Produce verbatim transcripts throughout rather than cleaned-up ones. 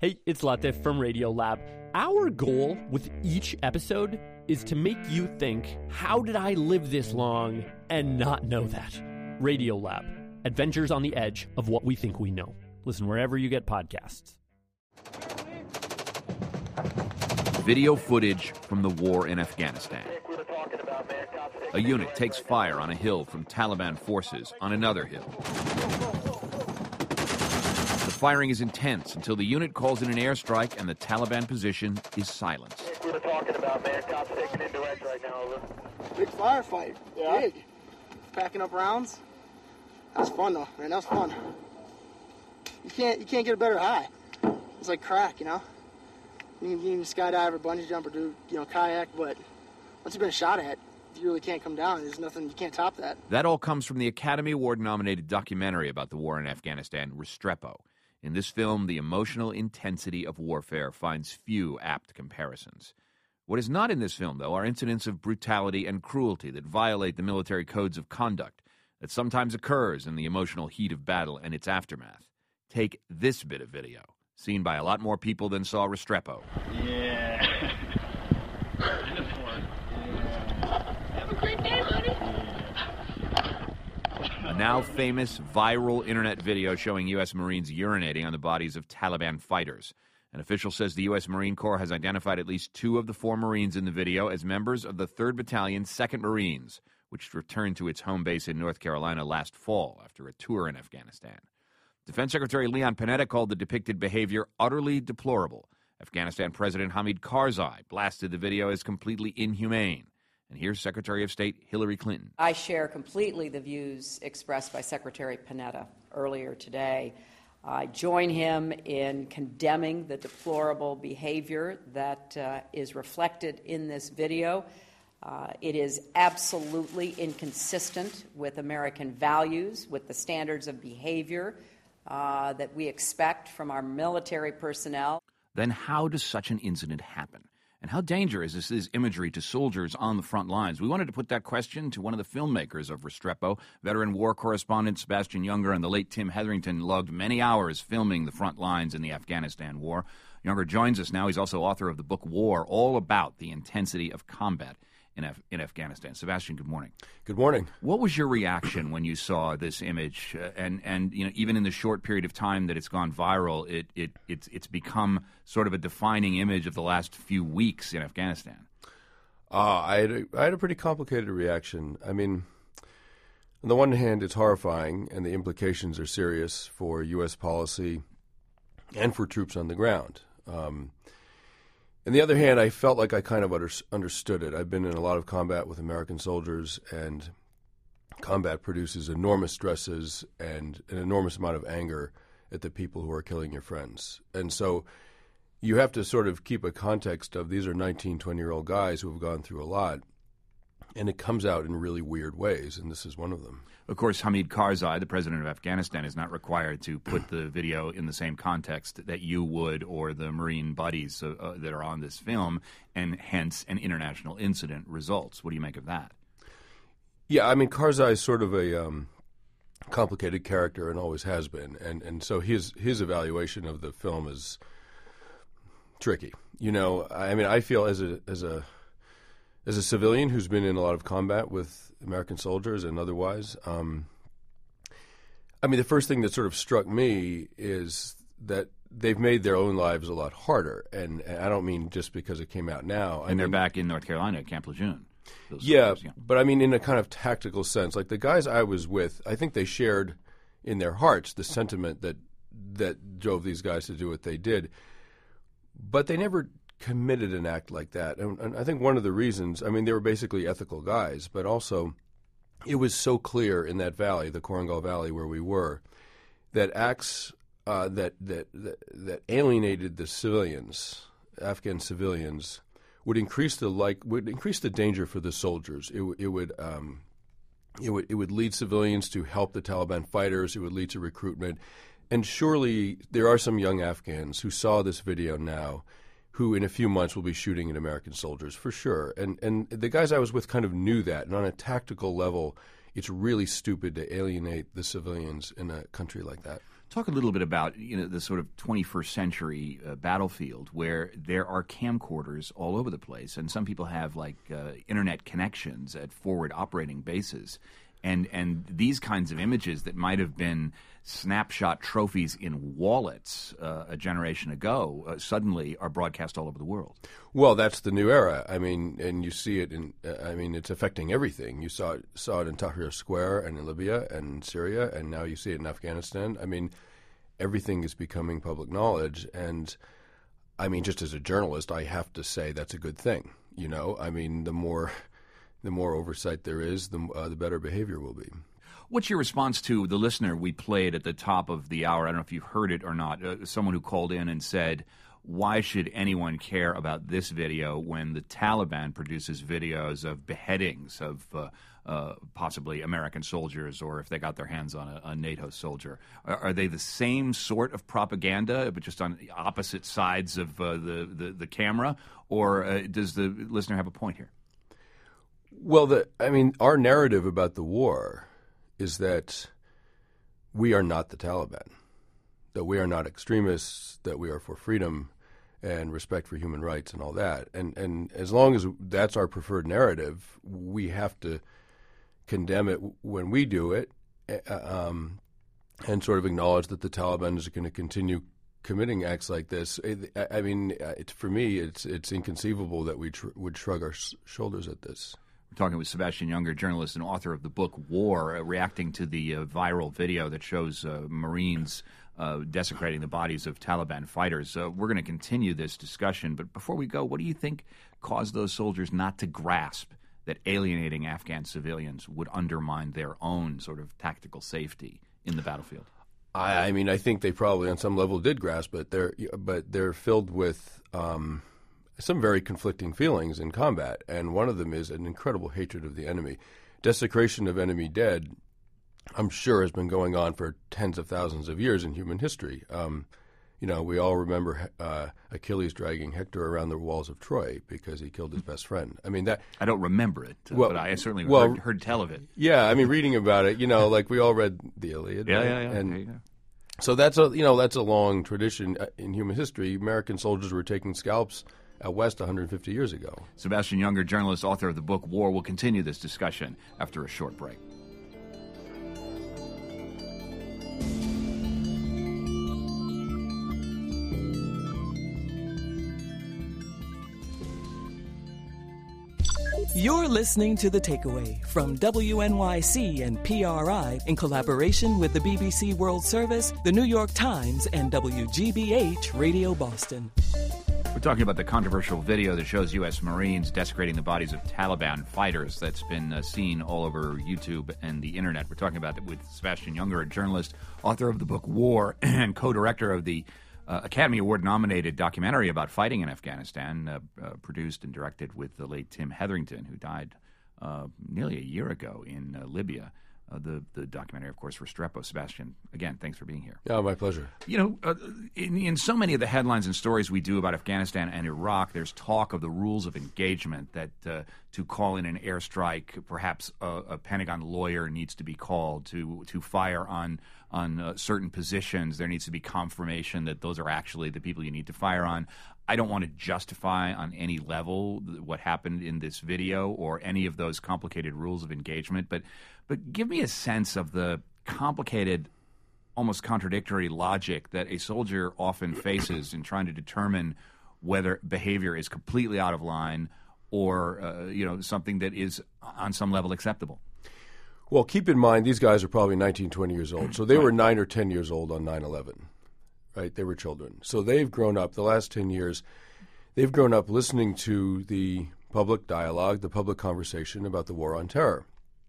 Hey, it's Latif from Radiolab. Our goal with each episode is to make you think, how did I live this long and not know that? Radiolab, adventures on the edge of what we think we know. Listen wherever you get podcasts. Video footage from the war in Afghanistan. A unit takes fire on a hill from Taliban forces on another hill. The firing is intense until the unit calls in an airstrike and the Taliban position is silenced. We're talking about, man. Cops taking indirect right now, over. Big firefight. Yeah. Big. Packing up rounds. That was fun, though, man. That was fun. You can't, you can't get a better high. It's like crack, you know? You can, you can skydive or bungee jump or do, you know, kayak, but once you've been shot at, you really can't come down. There's nothing, you can't top that. That all comes from the Academy Award-nominated documentary about the war in Afghanistan, Restrepo. In this film, the emotional intensity of warfare finds few apt comparisons. What is not in this film, though, are incidents of brutality and cruelty that violate the military codes of conduct that sometimes occurs in the emotional heat of battle and its aftermath. Take this bit of video, seen by a lot more people than saw Restrepo. Yeah. Have a great day, buddy. A now famous viral internet video showing U S Marines urinating on the bodies of Taliban fighters. An official says the U S Marine Corps has identified at least two of the four Marines in the video as members of the third Battalion, second Marines, which returned to its home base in North Carolina last fall after a tour in Afghanistan. Defense Secretary Leon Panetta called the depicted behavior utterly deplorable. Afghanistan President Hamid Karzai blasted the video as completely inhumane. And here's Secretary of State Hillary Clinton. I share completely the views expressed by Secretary Panetta earlier today. I join him in condemning the deplorable behavior that uh, is reflected in this video. Uh, it is absolutely inconsistent with American values, with the standards of behavior uh, that we expect from our military personnel. Then how does such an incident happen? And how dangerous is this imagery to soldiers on the front lines? We wanted to put that question to one of the filmmakers of Restrepo. Veteran war correspondent Sebastian Junger and the late Tim Hetherington logged many hours filming the front lines in the Afghanistan war. Junger joins us now. He's also author of the book War, all about the intensity of combat in Af- in Afghanistan. Sebastian, good morning. Good morning. What was your reaction when you saw this image? Uh, and and you know, even in the short period of time that it's gone viral, it it it's it's become sort of a defining image of the last few weeks in Afghanistan. Uh, I had a, I had a pretty complicated reaction. I mean, on the one hand, it's horrifying, and the implications are serious for U S policy and for troops on the ground. Um, On the other hand, I felt like I kind of under, understood it. I've been in a lot of combat with American soldiers, and combat produces enormous stresses and an enormous amount of anger at the people who are killing your friends. And so you have to sort of keep a context of these are nineteen, twenty-year-old guys who have gone through a lot, and it comes out in really weird ways, and this is one of them. Of course, Hamid Karzai, the president of Afghanistan, is not required to put the video in the same context that you would or the Marine buddies uh, uh, that are on this film, and hence an international incident results. What do you make of that? Yeah, I mean, Karzai is sort of a um, complicated character and always has been, and, and so his his evaluation of the film is tricky. You know, I mean, I feel as a as a as a civilian who's been in a lot of combat with American soldiers and otherwise, um, I mean, the first thing that sort of struck me is that they've made their own lives a lot harder, and, and I don't mean just because it came out now. And I they're mean, back in North Carolina at Camp Lejeune. Yeah, soldiers, yeah, but I mean in a kind of tactical sense. Like the guys I was with, I think they shared in their hearts the sentiment that that drove these guys to do what they did, but they never committed an act like that. And, and I think one of the reasons, I mean, they were basically ethical guys, but also it was so clear in that valley, the Korangal Valley where we were, that acts uh, that, that, that, that alienated the civilians, Afghan civilians, would increase the like would increase the danger for the soldiers. It, w- it would um, it would it would lead civilians to help the Taliban fighters. It would lead to recruitment, and surely there are some young Afghans who saw this video now, who in a few months will be shooting at American soldiers for sure. And and the guys I was with kind of knew that. And on a tactical level, it's really stupid to alienate the civilians in a country like that. Talk a little bit about you know the sort of twenty-first century uh, battlefield where there are camcorders all over the place, and some people have like uh, internet connections at forward operating bases, and and these kinds of images that might have been snapshot trophies in wallets uh, a generation ago uh, suddenly are broadcast all over the world. Well, that's the new era. I mean, and you see it in. Uh, I mean, it's affecting everything. You saw it, saw it in Tahrir Square and in Libya and Syria, and now you see it in Afghanistan. I mean, everything is becoming public knowledge, and I mean, just as a journalist, I have to say that's a good thing. You know, I mean, the more the more oversight there is, the uh, the better behavior will be. What's your response to the listener we played at the top of the hour? I don't know if you've heard it or not. Uh, someone who called in and said, why should anyone care about this video when the Taliban produces videos of beheadings of uh, uh, possibly American soldiers, or if they got their hands on a, a NATO soldier? Are, are they the same sort of propaganda, but just on the opposite sides of uh, the, the, the camera? Or uh, does the listener have a point here? Well, the, I mean, our narrative about the war is that we are not the Taliban, that we are not extremists, that we are for freedom and respect for human rights and all that. And and as long as that's our preferred narrative, we have to condemn it when we do it, um, and sort of acknowledge that the Taliban is going to continue committing acts like this. I mean, it, for me, it's it's inconceivable that we tr- would shrug our s- shoulders at this. Talking with Sebastian Junger, journalist and author of the book War, uh, reacting to the uh, viral video that shows uh, Marines uh, desecrating the bodies of Taliban fighters. Uh, we're going to continue this discussion, but before we go, what do you think caused those soldiers not to grasp that alienating Afghan civilians would undermine their own sort of tactical safety in the battlefield? I, I mean, I think they probably on some level did grasp it. They're, but they're filled with Um, some very conflicting feelings in combat, and one of them is an incredible hatred of the enemy. Desecration of enemy dead, I'm sure, has been going on for tens of thousands of years in human history. Um, you know, we all remember uh, Achilles dragging Hector around the walls of Troy because he killed his best friend. I mean, that I don't remember it, uh, well, but I certainly well, heard, heard tell of it. Yeah, I mean, reading about it, you know, like we all read the Iliad. Yeah, right? yeah, yeah. And okay, yeah. so that's a you know that's a long tradition in human history. American soldiers were taking scalps out west one hundred fifty years ago. Sebastian Junger, journalist, author of the book War, will continue this discussion after a short break. You're listening to The Takeaway from W N Y C and P R I in collaboration with the B B C World Service, the New York Times, and W G B H Radio Boston. We're talking about the controversial video that shows U S Marines desecrating the bodies of Taliban fighters that's been uh, seen all over YouTube and the Internet. We're talking about it with Sebastian Junger, a journalist, author of the book War, and co-director of the uh, Academy Award-nominated documentary about fighting in Afghanistan, uh, uh, produced and directed with the late Tim Hetherington, who died uh, nearly a year ago in uh, Libya. Uh, the, the documentary, of course, Restrepo. Sebastian, again, thanks for being here. Yeah, my pleasure. You know, uh, in, in so many of the headlines and stories we do about Afghanistan and Iraq, there's talk of the rules of engagement, that uh, to call in an airstrike, perhaps a, a Pentagon lawyer needs to be called to to fire on on uh, certain positions. There needs to be confirmation that those are actually the people you need to fire on. I don't want to justify on any level what happened in this video or any of those complicated rules of engagement, but but give me a sense of the complicated, almost contradictory logic that a soldier often faces in trying to determine whether behavior is completely out of line or uh, you know something that is on some level acceptable. Well, keep in mind, these guys are probably nineteen, twenty years old. So they were nine or ten years old on nine eleven, right? They were children. So they've grown up, the last ten years, they've grown up listening to the public dialogue, the public conversation about the war on terror.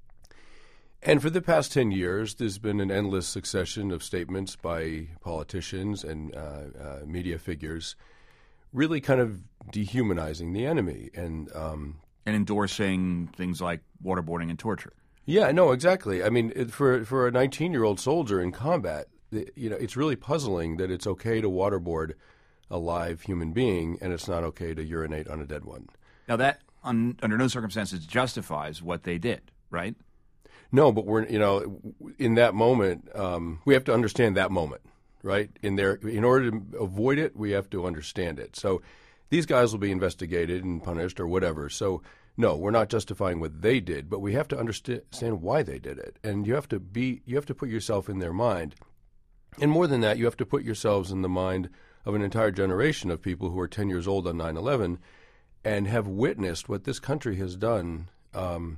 And for the past ten years, there's been an endless succession of statements by politicians and uh, uh, media figures really kind of dehumanizing the enemy and um, and endorsing things like waterboarding and torture. Yeah, no, exactly. I mean, it, for for a nineteen-year-old soldier in combat, the, you know, it's really puzzling that it's okay to waterboard a live human being and it's not okay to urinate on a dead one. Now, that un, under no circumstances justifies what they did, right? No, but we're you know, in that moment, um, we have to understand that moment. right? In there, in order to avoid it, we have to understand it. So these guys will be investigated and punished or whatever. So no, we're not justifying what they did, but we have to understand why they did it. And you have to be, you have to put yourself in their mind. And more than that, you have to put yourselves in the mind of an entire generation of people who are ten years old on nine eleven and have witnessed what this country has done um,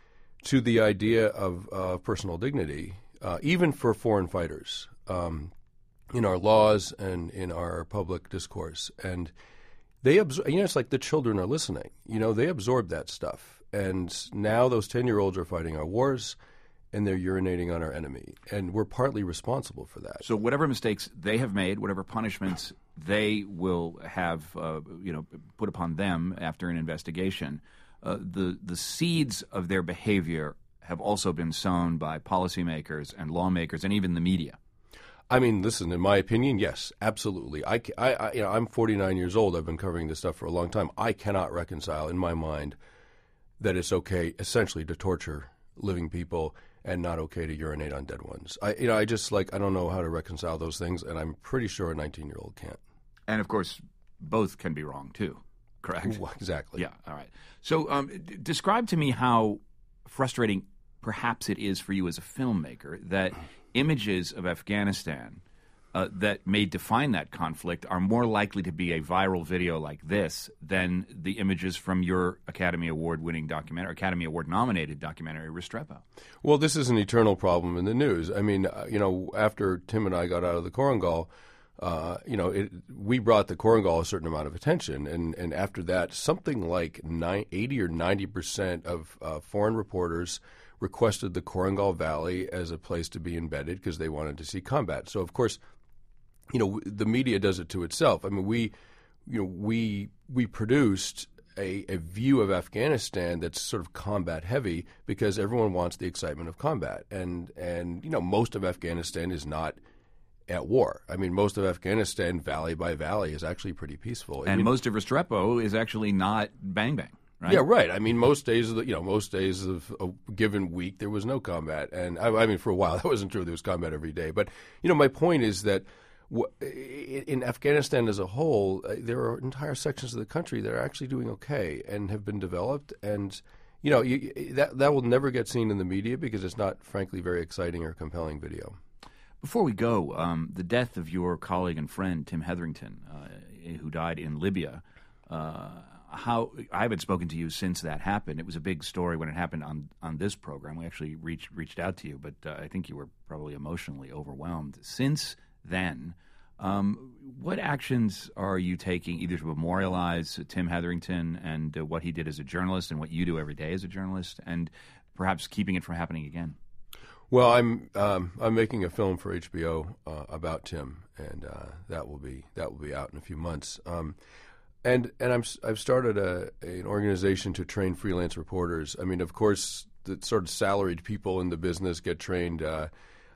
to the idea of uh, personal dignity, uh, even for foreign fighters, um, in our laws and in our public discourse. And they absor- you know, it's like the children are listening. You know, they absorb that stuff. And now those ten-year-olds are fighting our wars, and they're urinating on our enemy. And we're partly responsible for that. So whatever mistakes they have made, whatever punishments they will have, uh, you know, put upon them after an investigation, uh, the the seeds of their behavior have also been sown by policymakers and lawmakers and even the media. I mean, listen, in my opinion, yes, absolutely. I, I, I, you know, I'm forty-nine years old. I've been covering this stuff for a long time. I cannot reconcile in my mind that it's okay, essentially, to torture living people and not okay to urinate on dead ones. I, you know, I just like I don't know how to reconcile those things, and I'm pretty sure a nineteen-year-old can't. And of course, both can be wrong too. Correct? Well, exactly. Yeah. All right. So, um, d- describe to me how frustrating perhaps it is for you as a filmmaker that images of Afghanistan uh, that may define that conflict are more likely to be a viral video like this than the images from your Academy Award-winning documentary, Academy Award-nominated documentary, Restrepo. Well, this is an eternal problem in the news. I mean, uh, you know, after Tim and I got out of the Korengal, uh, you know, it, we brought the Korengal a certain amount of attention, and, and after that, something like nine, eighty or ninety percent of uh, foreign reporters requested the Korengal Valley as a place to be embedded because they wanted to see combat. So, of course, you know, the media does it to itself. I mean, we, you know, we we produced a, a view of Afghanistan that's sort of combat heavy because everyone wants the excitement of combat, and and you know, most of Afghanistan is not at war. I mean, most of Afghanistan, valley by valley, is actually pretty peaceful. I And mean, most of Restrepo is actually not bang bang. Right? Yeah, right. I mean, most days of the, you know, most days of a given week there was no combat, and I, I mean, for a while that wasn't true. There was combat every day, but you know, my point is that w- in Afghanistan as a whole, uh, there are entire sections of the country that are actually doing okay and have been developed, and you know, you, that that will never get seen in the media because it's not, frankly, very exciting or compelling video. Before we go, um, the death of your colleague and friend Tim Hetherington, uh, who died in Libya. Uh, How I haven't spoken to you since that happened. It was a big story when it happened on, on this program. We actually reached reached out to you, but uh, I think you were probably emotionally overwhelmed. Since then, um, what actions are you taking either to memorialize Tim Hetherington and uh, what he did as a journalist and what you do every day as a journalist, and perhaps keeping it from happening again? Well, I'm um, I'm making a film for H B O uh, about Tim, and uh, that will be that will be out in a few months. Um, And and I'm I've started a an organization to train freelance reporters. I mean, of course, the sort of salaried people in the business get trained. Uh,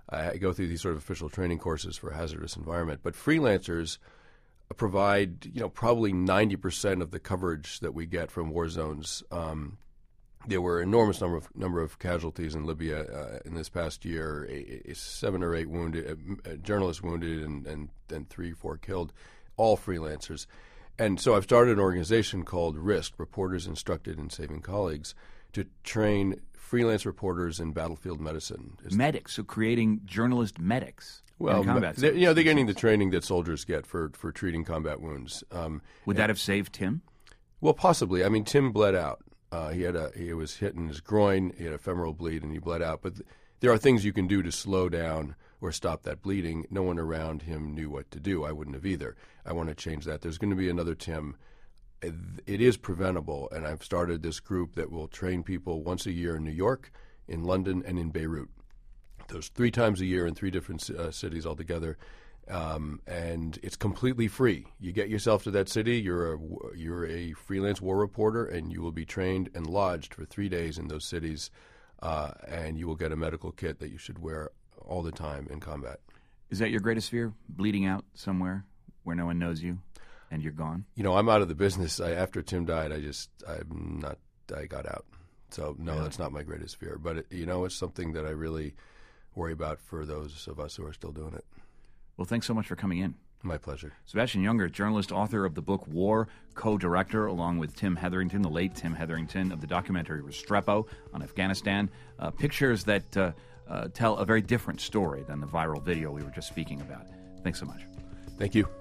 I go through these sort of official training courses for a hazardous environment, but freelancers provide, you know, probably ninety percent of the coverage that we get from war zones. Um, there were an enormous number of number of casualties in Libya uh, in this past year. A, a seven or eight wounded, a, a journalists wounded, and, and and three, four killed. All freelancers. And so I've started an organization called RISK, Reporters Instructed in Saving Colleagues, to train freelance reporters in battlefield medicine. It's medics, so creating journalist medics well, in combat. They're, you know, they're getting the training that soldiers get for, for treating combat wounds. Um, Would that have saved Tim? Well, possibly. I mean, Tim bled out. Uh, he had a he was hit in his groin. He had a femoral bleed, and he bled out. But th- there are things you can do to slow down or stop that bleeding. No one around him knew what to do. I wouldn't have either. I want to change that. There's going to be another Tim. It, it is preventable, and I've started this group that will train people once a year in New York, in London, and in Beirut. Those three times a year in three different uh, cities altogether. Um, and it's completely free. You get yourself to that city, you're a, you're a freelance war reporter, and you will be trained and lodged for three days in those cities, uh, and you will get a medical kit that you should wear all the time in combat. Is that your greatest fear, bleeding out somewhere where no one knows you and you're gone? You know, I'm out of the business. I, after Tim died, I just, I'm not, I got out. So, no, Really? That's not my greatest fear. But, it, you know, it's something that I really worry about for those of us who are still doing it. Well, thanks so much for coming in. My pleasure. Sebastian Junger, journalist, author of the book War, co-director, along with Tim Hetherington, the late Tim Hetherington, of the documentary Restrepo on Afghanistan. Uh, pictures that uh, uh, tell a very different story than the viral video we were just speaking about. Thanks so much. Thank you.